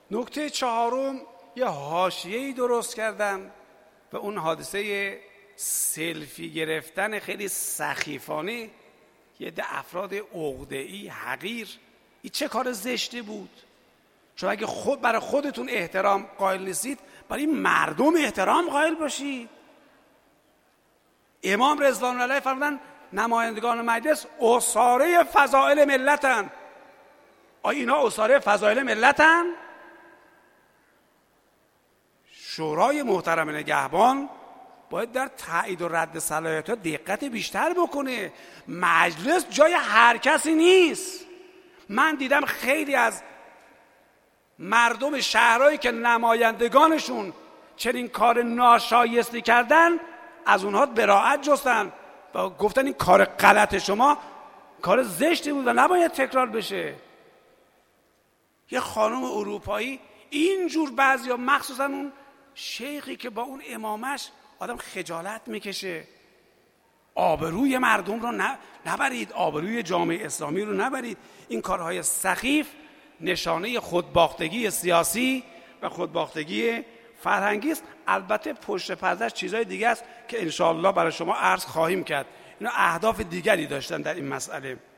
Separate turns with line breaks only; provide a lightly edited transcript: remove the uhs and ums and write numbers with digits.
نکته چهارم، یه حاشیه‌ای درست کردن و اون حادثه سلفی گرفتن خیلی سخیفانه یه عده افراد عقده‌ای حقیر. این چه کار زشتی بود؟ چون اگه برای خودتون احترام قائل نیستید، برای مردم احترام قائل باشید. امام رضوان الله علیه فرمودن نمایندگان مجلس اساره فضائل ملتن. آیا اینا اساره فضائل ملتن؟ شورای محترم نگهبان باید در تایید و رد صلاحیت‌ها دقت بیشتر بکنه. مجلس جای هر کسی نیست. من دیدم خیلی از مردم شهرهایی که نمایندگانشون چنین کار ناشایستی کردن، از اونها براءت جستن و گفتن این کار غلط شما کار زشتی بود و نباید تکرار بشه. یه خانم اروپایی اینجور بعضیا، مخصوصا اون شیخی که با اون امامش آدم خجالت میکشه، آبروی مردم رو نبرید، آبروی جامعه اسلامی رو نبرید. این کارهای سخیف نشانه خودباختگی سیاسی و خودباختگی فرهنگی است. البته پشت پرده‌اش چیزای دیگه است که انشاءالله برای شما عرض خواهیم کرد. اینا اهداف دیگری داشتن در این مسئله.